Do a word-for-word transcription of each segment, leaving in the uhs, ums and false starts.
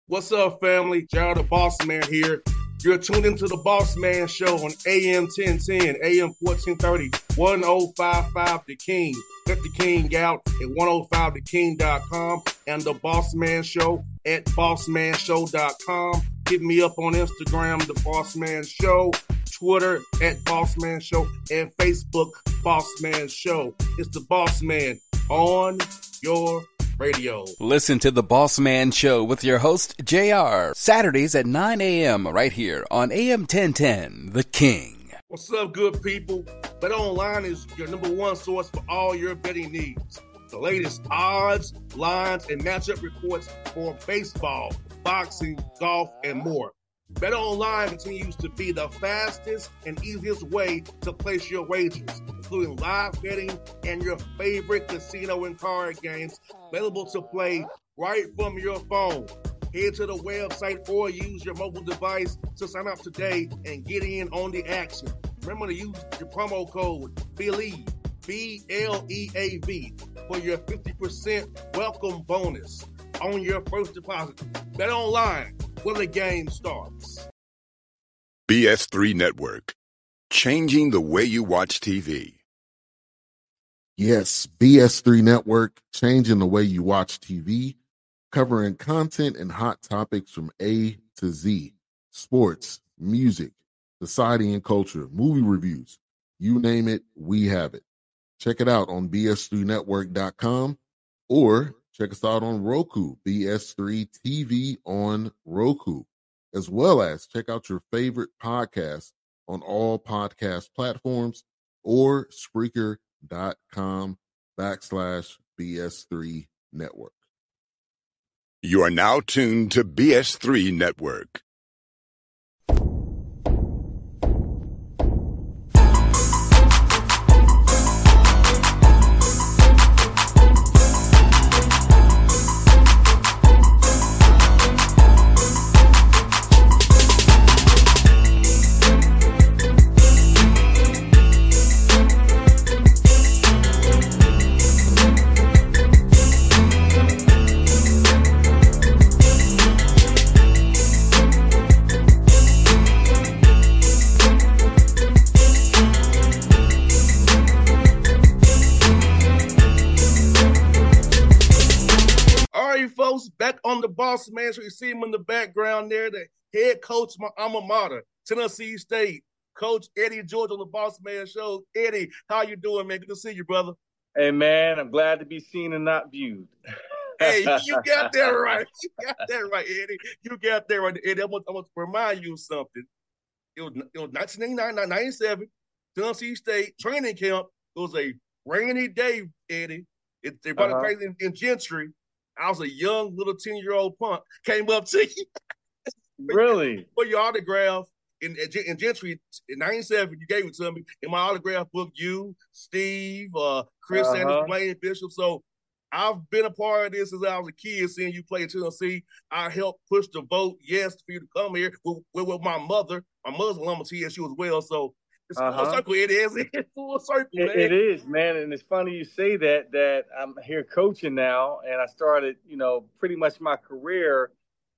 What's up, family? Gerald the Boss Man here. You're tuned into the Boss Man Show on A M ten ten, A M fourteen thirty, ten fifty-five The King. Let the King out at ten fifty the king dot com and the Boss Man Show at boss man show dot com. Hit me up on Instagram, The Boss Man Show, Twitter at Boss Man Show, and Facebook, Boss Man Show. It's the Boss Man on your radio. Listen to The Boss Man Show with your host, J R, Saturdays at nine a.m. right here on A M ten ten, The King. What's up, good people? BetOnline is your number one source for all your betting needs. The latest odds, lines, and matchup reports for baseball, boxing, golf, and more. BetOnline continues to be the fastest and easiest way to place your wagers, including live betting and your favorite casino and card games available to play right from your phone. Head to the website or use your mobile device to sign up today and get in on the action. Remember to use your promo code BELIEVE, B L E A V, for your fifty percent welcome bonus on your first deposit. BetOnline, where the game starts. B S three Network, changing the way you watch T V. Yes, B S three Network, changing the way you watch T V, covering content and hot topics from A to Z, sports, music, society and culture, movie reviews, you name it, we have it. Check it out on B S three network dot com or check us out on Roku, B S three T V on Roku, as well as check out your favorite podcasts on all podcast platforms or Spreaker.com backslash BS3 Network. You are now tuned to B S three Network. Back on the Boss Man Show, you see him in the background there, the head coach of my alma mater, Tennessee State, Coach Eddie George on the Boss Man Show. Eddie, how you doing, man? Good to see you, brother. Hey, man, I'm glad to be seen and not viewed. Hey, you got that right. You got that right, Eddie. You got that right, Eddie. I want, I want to remind you of something. It was, it was nineteen ninety-seven, Tennessee State training camp. It was a rainy day, Eddie. It, they brought uh-huh. it crazy in, in Gentry. I was a young little ten-year-old punk. Came up to you. Really? For your autograph in, in Gentry in ninety-seven, you gave it to me. In my autograph book, you, Steve, uh, Chris uh-huh. Sanders, Blaine Bishop. So I've been a part of this since I was a kid, seeing you play in Tennessee. I helped push the vote, yes, for you to come here with, with, with my mother. My mother's alum of T S U as well. So it's uh-huh. full circle. It is. It's full circle, man. It, it is, man. And it's funny you say that, that I'm here coaching now. And I started, you know, pretty much my career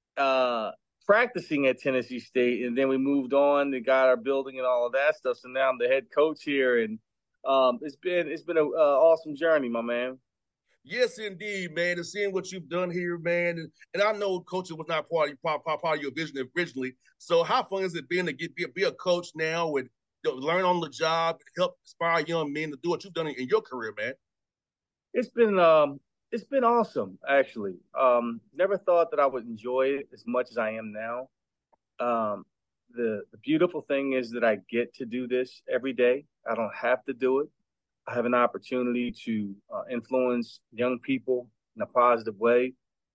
uh, practicing at Tennessee State. And then we moved on and got our building and all of that stuff. So now I'm the head coach here. And um, it's been it's been an uh, awesome journey, my man. Yes, indeed, man. And seeing what you've done here, man. And, and I know coaching was not part of, part, part of your vision originally. So how fun has it been to get be, be a coach now and you know, learn on the job, help inspire young men to do what you've done in, in your career, man? It's been um, it's been awesome, actually. Um, never thought that I would enjoy it as much as I am now. Um, the the beautiful thing is that I get to do this every day. I don't have to do it. I have an opportunity to uh, influence young people in a positive way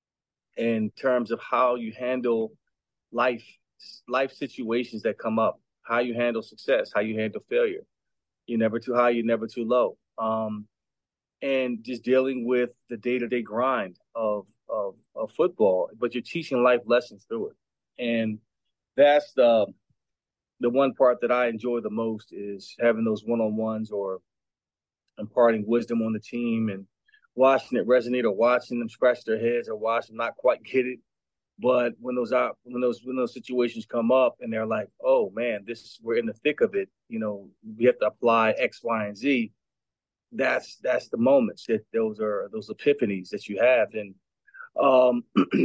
in terms of how you handle life, life situations that come up, how you handle success, how you handle failure. You're never too high, you're never too low. Um, and just dealing with the day-to-day grind of, of, of football, but you're teaching life lessons through it. And that's the, the one part that I enjoy the most is having those one-on-ones or imparting wisdom on the team and watching it resonate or watching them scratch their heads or watch them not quite get it. But when those out when those when those situations come up and they're like, oh man, this is we're in the thick of it. You know, we have to apply X, Y, and Z. That's that's the moments that those are those epiphanies that you have. And um,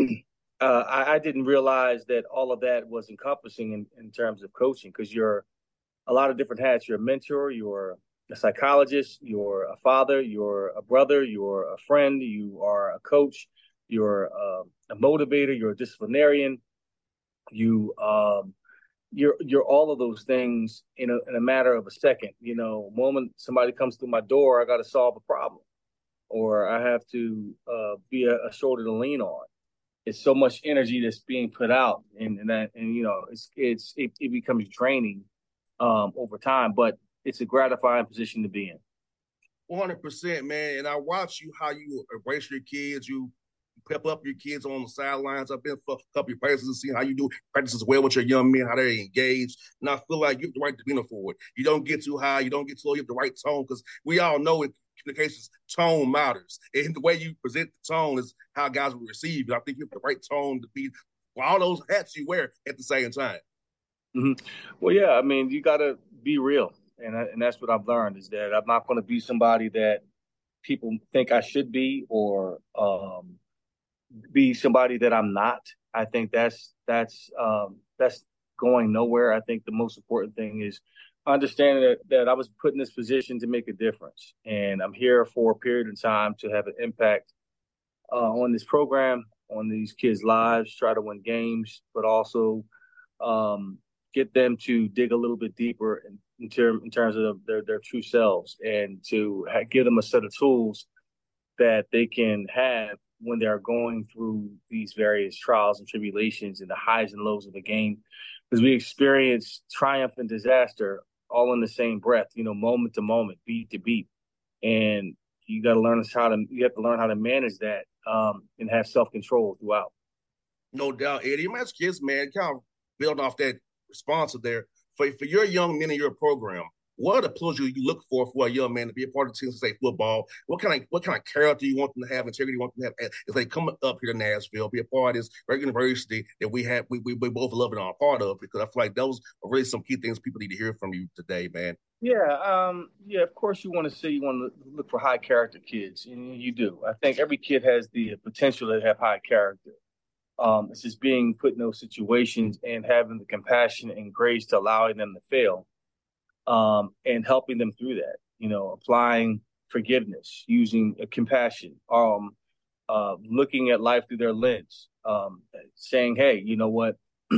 uh, I, I didn't realize that all of that was encompassing in, in terms of coaching, because you're a lot of different hats. You're a mentor, you're a psychologist, you're a father, you're a brother, you're a friend, you are a coach, you're a, a motivator, you're a disciplinarian, you um, you're you're all of those things in a in a matter of a second. You know, moment somebody comes through my door, I got to solve a problem, or I have to uh, be a, a shoulder to lean on. It's so much energy that's being put out, and and that and you know it's it's it, it becomes draining um, over time, but it's a gratifying position to be in. one hundred percent, man. And I watch you how you embrace your kids. You pep up your kids on the sidelines. I've been for a couple of practices and see how you do practices well with your young men, how they're engaged. And I feel like you have the right demeanor for it. You don't get too high. You don't get too low. You have the right tone, because we all know in communications, tone matters. And the way you present the tone is how guys will receive it. I think you have the right tone to be for all those hats you wear at the same time. Mm-hmm. Well, yeah, I mean, you got to be real. And, I, and that's what I've learned, is that I'm not going to be somebody that people think I should be, or um, be somebody that I'm not. I think that's that's um, that's going nowhere. I think the most important thing is understanding that, that I was put in this position to make a difference, and I'm here for a period of time to have an impact uh, on this program, on these kids' lives, try to win games, but also um, get them to dig a little bit deeper in, in, term, in terms of their, their true selves, and to ha- give them a set of tools that they can have when they're going through these various trials and tribulations and the highs and lows of the game. Because we experience triumph and disaster all in the same breath, you know, moment to moment, beat to beat. And you got to learn how to, you have to learn how to manage that um, and have self-control throughout. No doubt, Eddie. I'm asking kids, man, kind of build off that response there. For, for your young men in your program, what are the pillars you look for for a young man to be a part of Tennessee State football? What kind of what kind of character you want them to have, integrity you want them to have if they come up here to Nashville, be a part of this great university that we have, we, we, we both love and are a part of? Because I feel like those are really some key things people need to hear from you today, man. Yeah, um, yeah. Of course, you want to see, you want to look for high character kids, and you do. I think every kid has the potential to have high character. Um, it's just being put in those situations and having the compassion and grace to allowing them to fail. Um, and helping them through that, you know, applying forgiveness, using uh, compassion, um, uh, looking at life through their lens, um, saying, hey, you know what,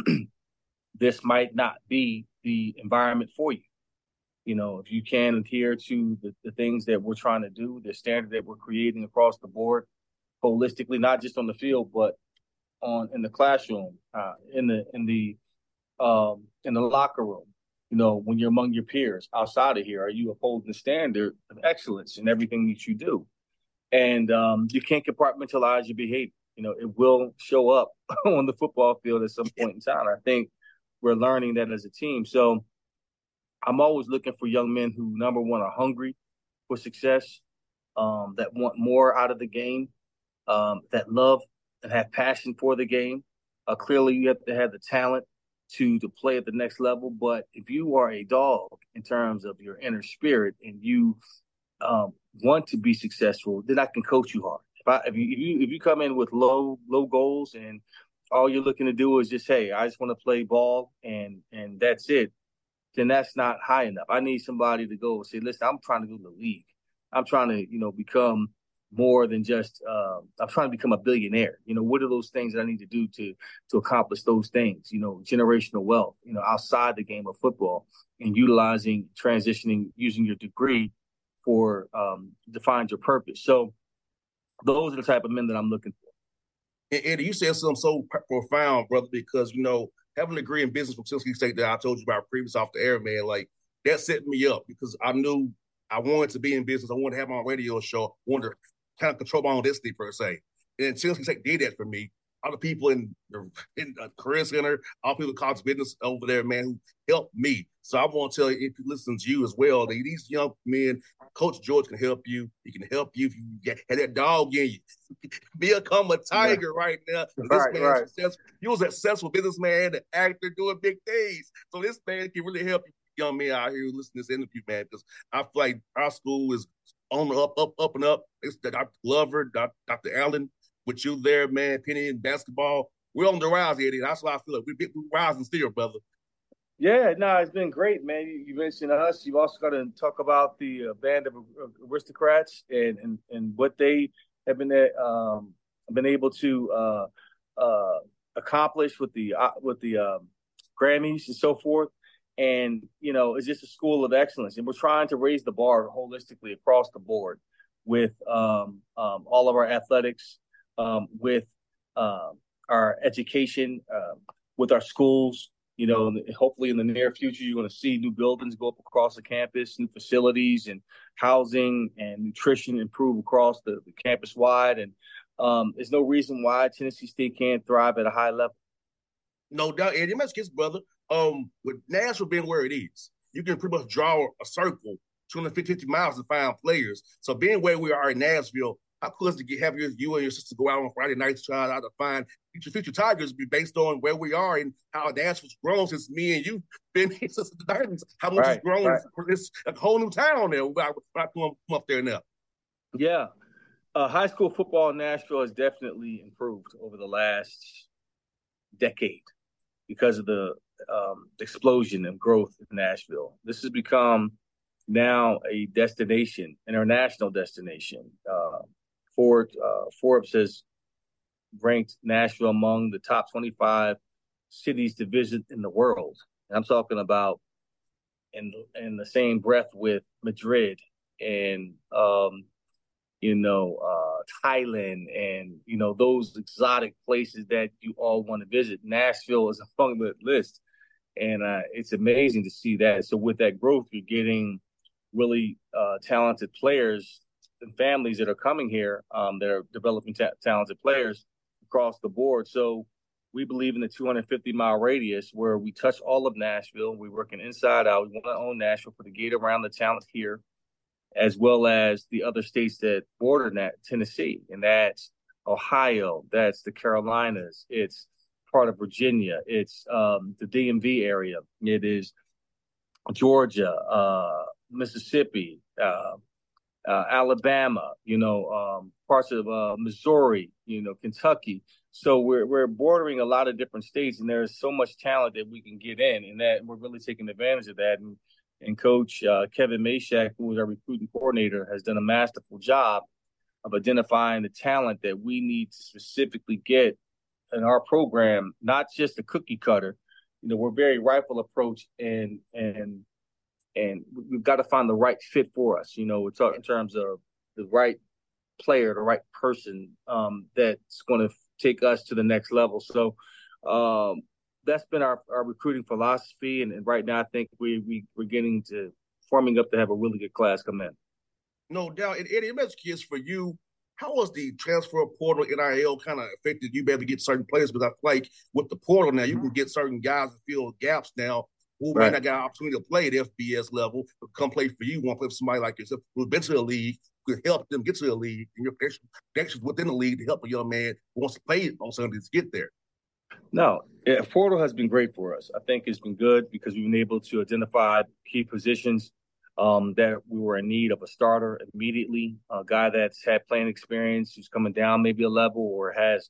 this might not be the environment for you. You know, if you can adhere to the, the things that we're trying to do, the standard that we're creating across the board, holistically, not just on the field, but on in the classroom, uh, in the in the um, in the locker room. You know, when you're among your peers outside of here, are you upholding the standard of excellence in everything that you do? And um, you can't compartmentalize your behavior. You know, it will show up on the football field at some point in time. I think we're learning that as a team. So I'm always looking for young men who, number one, are hungry for success, um, that want more out of the game, um, that love and have passion for the game. Uh, clearly, you have to have the talent to to play at the next level. But if you are a dog in terms of your inner spirit and you um, want to be successful, then I can coach you hard. If I if you if you if you come in with low low goals and all you're looking to do is just, hey, I just want to play ball and and that's it, then that's not high enough. I need somebody to go and say, listen, I'm trying to go to the league. I'm trying to, you know, become more than just, uh, I'm trying to become a billionaire. You know, what are those things that I need to do to to accomplish those things? You know, generational wealth, you know, outside the game of football, and utilizing, transitioning, using your degree for um, to find your purpose. So those are the type of men that I'm looking for. And Eddie, you said something so profound, brother, because, you know, having a degree in business from Tennessee State that I told you about previous off the air, man, like that set me up because I knew I wanted to be in business. I wanted to have my own radio show. I wanted to kind of control my own destiny per se. And Tennessee State did that for me. all the people in the in the career center, all people in college business over there, man, who helped me. So I want to tell you, if you listen to you as well, that these young men, Coach George can help you. He can help you if you get have that dog in you. Become a tiger right, right now. This right, man, right. successful. You was a successful businessman, an actor, doing big things. So this man can really help you young men out here who listen to this interview, man, because I feel like our school is on the up, up, up and up. It's Doctor Glover, Doctor Allen, with you there, man, Penny in basketball. We're on the rise, Eddie. That's why I feel like we're, we're rising still, brother. Yeah, no, it's been great, man. You, you mentioned us. You've also got to talk about the uh, band of aristocrats and, and, and what they have been um, been able to uh, uh, accomplish with the uh, with the um, Grammys and so forth. And, you know, it's just a school of excellence. And we're trying to raise the bar holistically across the board with um, um, all of our athletics, um, with um, our education, uh, with our schools. You know, hopefully in the near future, you're going to see new buildings go up across the campus, new facilities and housing and nutrition improve across the, the campus wide. And um, there's no reason why Tennessee State can't thrive at a high level. No doubt, Eddie. Let's get brother. Um, with Nashville being where it is, you can pretty much draw a circle two hundred fifty miles to find players. So being where we are in Nashville, how cool is it to get, have your, you and your sister go out on Friday nights trying out to find future future Tigers be based on where we are and how Nashville's grown since me and you been here since the nineties. How much right, it's grown. Right. It's a whole new town there. When I, when I come up there now. Yeah. Uh, high school football in Nashville has definitely improved over the last decade because of the um, explosion of growth in Nashville. This has become now a destination, international destination. Uh, Ford, uh, Forbes has ranked Nashville among the top twenty-five cities to visit in the world. And I'm talking about in, in the same breath with Madrid and, um, you know, uh, Thailand and, you know, those exotic places that you all want to visit. Nashville is among the list. And uh, it's amazing to see that. So with that growth, you're getting really uh, talented players and families that are coming here um, that are developing ta- talented players across the board. So we believe in the two hundred fifty mile radius where we touch all of Nashville. We're working inside out. We want to own Nashville, put a gate around the talent here, as well as the other states that border that Tennessee. And that's Ohio. That's the Carolinas. It's part of Virginia. It's um, the D M V area. It is Georgia, uh, Mississippi, uh, uh, Alabama, you know, um, parts of uh, Missouri, you know, Kentucky. So we're we're bordering a lot of different states, and there's so much talent that we can get in, and that we're really taking advantage of that. And and Coach uh, Kevin Mashak, who is our recruiting coordinator, has done a masterful job of identifying the talent that we need to specifically get in our program, not just a cookie cutter. You know, we're very rifle approach, and and and we've got to find the right fit for us. You know, we're talking in terms of the right player, the right person um, that's going to take us to the next level. So um, that's been our, our recruiting philosophy, and, and right now I think we we we're getting to forming up to have a really good class come in. No doubt, and Eddie, I'm curious for you. How was the transfer portal N I L kind of affected you better get certain players? Because I feel like with the portal now, you can get certain guys to fill gaps now who right. may not get an opportunity to play at F B S level, but come play for you. Want to play for somebody like yourself who's been to the league, could help them get to the league, and your connections within the league to help a young man who wants to play on Sundays to get there. No, yeah, portal has been great for us. I think it's been good because we've been able to identify key positions Um, that we were in need of a starter immediately, a guy that's had playing experience, who's coming down maybe a level or has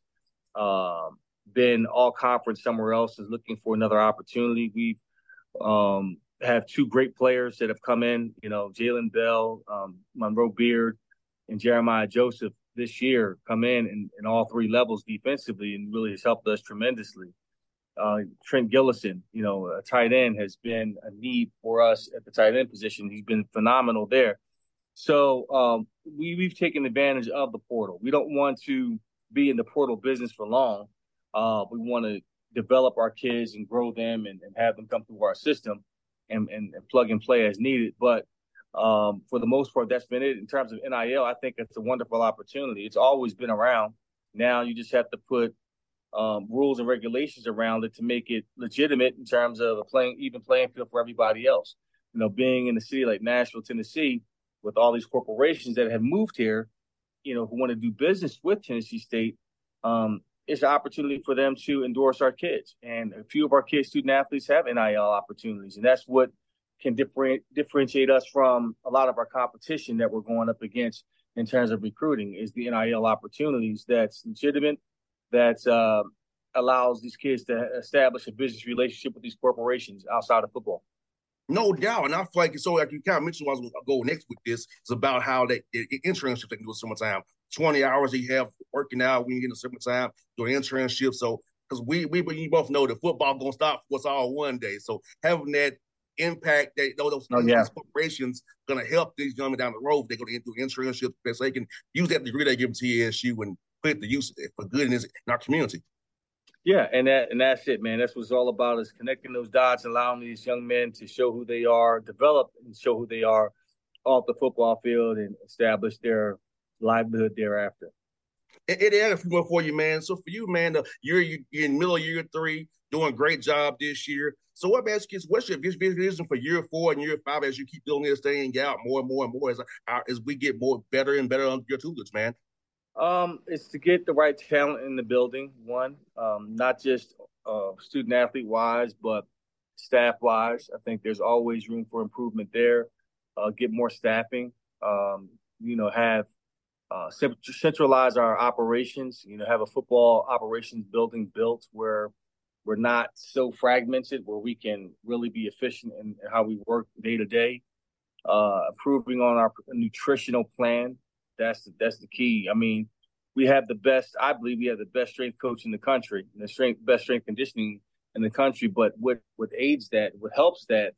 um, been all conference somewhere else, is looking for another opportunity. We um, have two great players that have come in, you know, Jalen Bell, um, Monroe Beard, and Jeremiah Joseph this year come in, in in all three levels defensively and really has helped us tremendously. Uh, Trent Gillison, you know, a tight end, has been a need for us at the tight end position. He's been phenomenal there. So um, we, we've taken advantage of the portal. We don't want to be in the portal business for long. Uh, we want to develop our kids and grow them and, and have them come through our system and, and, and plug and play as needed. But um, for the most part, that's been it. In terms of N I L, I think it's a wonderful opportunity. It's always been around. Now you just have to put um, rules and regulations around it to make it legitimate in terms of a playing, even playing field for everybody else. You know, being in a city like Nashville, Tennessee, with all these corporations that have moved here, you know, who want to do business with Tennessee State, um, it's an opportunity for them to endorse our kids. And a few of our kids, student athletes, have N I L opportunities. And that's what can different, differentiate us from a lot of our competition that we're going up against in terms of recruiting, is the N I L opportunities that's legitimate, that uh, allows these kids to establish a business relationship with these corporations outside of football. No doubt. And I feel like, so like you kind of mentioned, I was going to go next with this, it's about how they, the internships they can do in summertime. twenty hours they have working out when you get in the summertime, doing internships. So, because we, we, we both know that football going to stop for us all one day. So having that impact, that those, oh, yeah. those corporations going to help these young men down the road. They're going to do internships so they can use that degree they give to T S U and put it to use for good in, this, in our community. Yeah, and that and that's it, man. That's what it's all about, is connecting those dots, allowing these young men to show who they are, develop and show who they are off the football field, and establish their livelihood thereafter. It, it had a few more for you, man. So for you, man, uh, you're, you're in middle of year three, doing a great job this year. So what, man, what's your vision for year four and year five as you keep doing this thing out more and more and more as, as we get more better and better under your tutelage, man? Um, it's to get the right talent in the building, one, um, not just uh, student athlete wise, but staff wise. I think there's always room for improvement there. Uh, get more staffing, um, you know, have uh, centralize our operations, you know, have a football operations building built where we're not so fragmented, where we can really be efficient in how we work day to day, uh, improving on our nutritional plan. That's the, that's the key. I mean, we have the best, I believe we have the best strength coach in the country, and the strength, best strength conditioning in the country. But what, what aids that, what helps that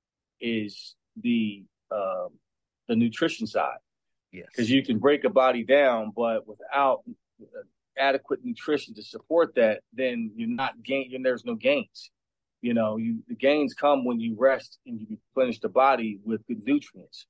is the, um, the nutrition side. Yes. Because you can break a body down, but without adequate nutrition to support that, then you're not gain, there's no gains. You know, you, the gains come when you rest and you replenish the body with good nutrients.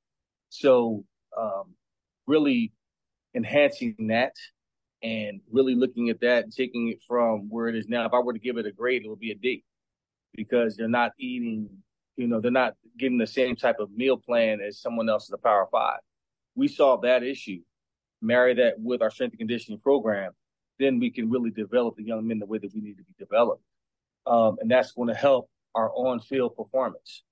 So, um, really enhancing that and really looking at that and taking it from where it is now. If I were to give it a grade, it would be a D, because they're not eating, you know, they're not getting the same type of meal plan as someone else in the Power Five. We solve that issue, marry that with our strength and conditioning program, then we can really develop the young men the way that we need to be developed. Um, and that's going to help our on-field performance.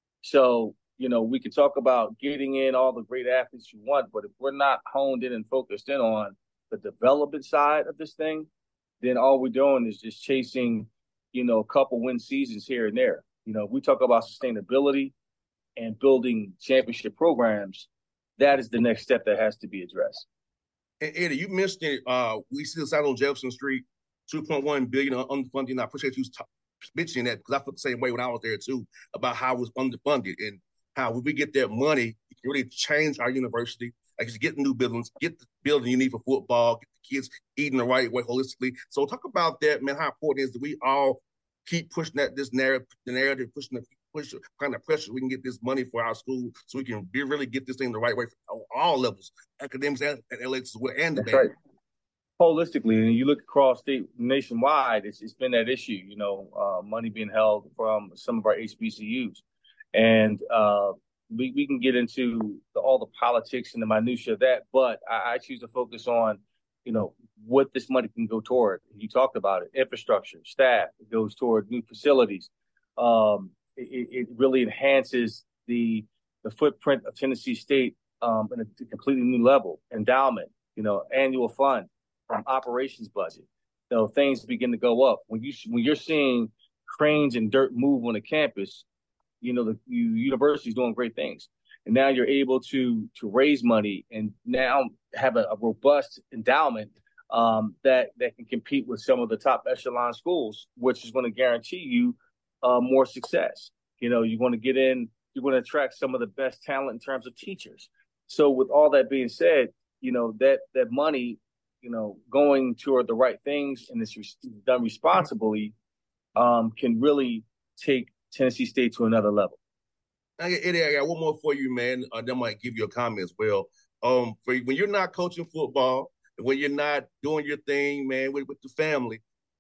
So, you know, we can talk about getting in all the great athletes you want, but if we're not honed in and focused in on the development side of this thing, then all we're doing is just chasing, you know, a couple win seasons here and there. You know, if we talk about sustainability and building championship programs, that is the next step that has to be addressed. And Eddie, you mentioned it, uh, we see this out on Jefferson Street, two point one billion dollars underfunding. And I appreciate you t- mentioning that, because I felt the same way when I was there too, about how it was underfunded and how when we get that money, it can really change our university. Like, just get new buildings, get the building you need for football, get the kids eating the right way holistically. So talk about that, man, how important it is that we all keep pushing that this narrative, the narrative, pushing the push kind of pressure we can get this money for our school, so we can be, really get this thing the right way for all levels, academics and athletics as well, and the band. Right. Holistically, and you look across state nationwide, it's, it's been that issue, you know, uh, money being held from some of our H B C Us. And uh, we, we can get into the, all the politics and the minutia of that, but I, I choose to focus on, you know, what this money can go toward. You talked about it, infrastructure, staff, it goes toward new facilities. Um, it, it really enhances the the footprint of Tennessee State um, in a completely new level. Endowment, you know, annual fund, um, operations budget. You know, things begin to go up. When you when you're seeing cranes and dirt move on the campus, you know, the you, university's doing great things. And now you're able to to raise money and now have a, a robust endowment um, that, that can compete with some of the top echelon schools, which is going to guarantee you uh, more success. You know, you're going to get in, you're going to attract some of the best talent in terms of teachers. So with all that being said, you know, that that money, you know, going toward the right things and it's re- done responsibly um, can really take Tennessee State to another level. Eddie, I got one more for you, man. Uh, that might give you a comment as well. Um, for when you're not coaching football, when you're not doing your thing, man, with, with the family,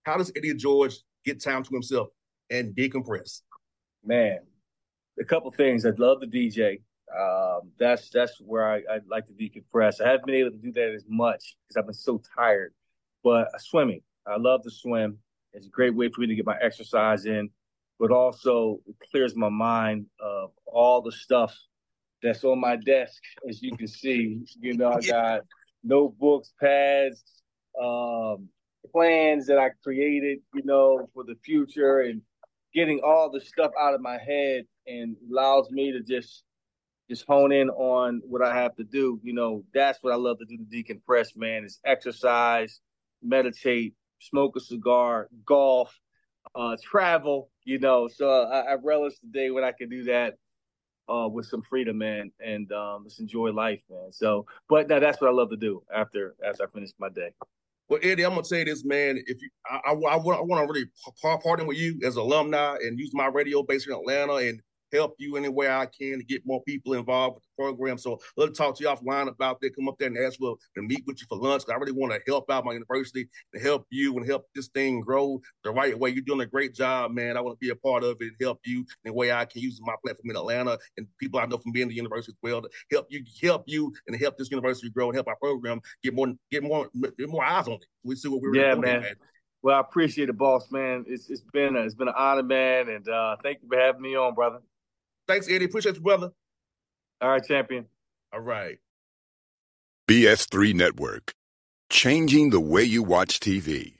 how does Eddie George get time to himself and decompress? Man, a couple things. I'd love to D J. Um, that's that's where I, I'd like to decompress. I haven't been able to do that as much because I've been so tired. But uh, swimming, I love to swim. It's a great way for me to get my exercise in, but also it clears my mind of all the stuff that's on my desk. As you can see, you know, I got notebooks, pads, um, plans that I created, you know, for the future, and getting all the stuff out of my head and allows me to just just hone in on what I have to do. You know, that's what I love to do to decompress, man, is exercise, meditate, smoke a cigar, golf, uh, travel, you know. So I, I relish the day when I can do that uh, with some freedom, man, and um, just enjoy life, man. So, but now that's what I love to do after after I finish my day. Well, Eddie, I'm gonna tell you this, man. If you, I, I, I want to really partner with you as alumni and use my radio base in Atlanta and help you any way I can to get more people involved with the program. So let's talk to you offline about that. Come up there and ask for to meet with you for lunch. I really want to help out my university to help you and help this thing grow the right way. You're doing a great job, man. I want to be a part of it and help you in the way I can use my platform in Atlanta and people I know from being at the university as well to help you, help you, and help this university grow and help our program get more, get more, get more eyes on it. We see what we're yeah, doing, man. man. Well, I appreciate it, boss, man. It's it's been a, it's been an honor, man, and uh, thank you for having me on, brother. Thanks, Eddie. Appreciate you, brother. All right, champion. All right. B S three Network, changing the way you watch T V.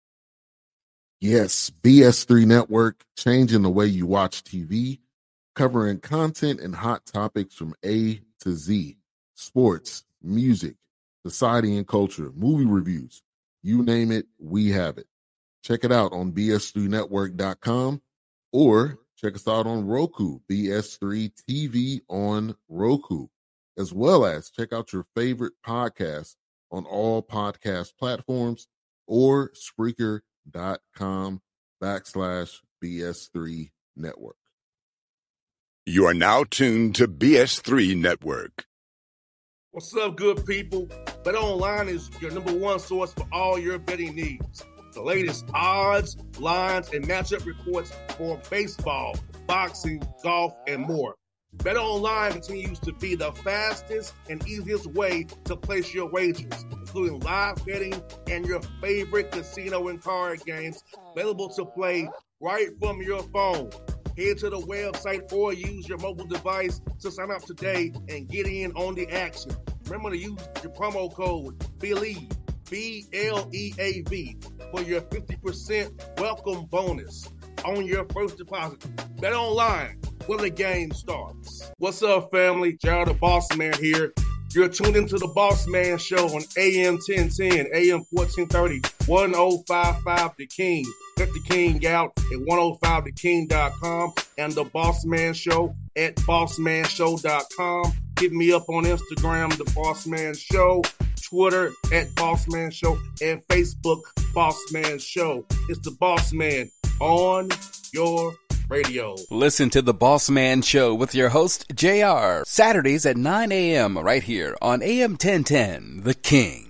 Yes, B S three Network, changing the way you watch T V, covering content and hot topics from A to Z, sports, music, society and culture, movie reviews, you name it, we have it. Check it out on B S three network dot com or check us out on Roku, B S three T V on Roku, as well as check out your favorite podcasts on all podcast platforms or Spreaker.com backslash BS3 Network. You are now tuned to B S three Network. What's up, good people? BetOnline is your number one source for all your betting needs. The latest odds, lines, and matchup reports for baseball, boxing, golf, and more. BetOnline continues to be the fastest and easiest way to place your wagers, including live betting and your favorite casino and card games available to play right from your phone. Head to the website or use your mobile device to sign up today and get in on the action. Remember to use your promo code BELIEVE, B L E A V, for your fifty percent welcome bonus on your first deposit. Bet online when the game starts. What's up, family? Gerald the Boss Man here. You're tuned into the Boss Man Show on A M ten ten, A M fourteen thirty, ten fifty-five The King. Check The King out at ten five the king dot com and the Boss Man Show at boss man show dot com. Hit me up on Instagram, The Boss Man Show, Twitter at Boss Man Show, and Facebook, Boss Man Show. It's the Boss Man on your radio. Listen to The Boss Man Show with your host, J R, Saturdays at nine a.m. right here on A M ten ten, The King.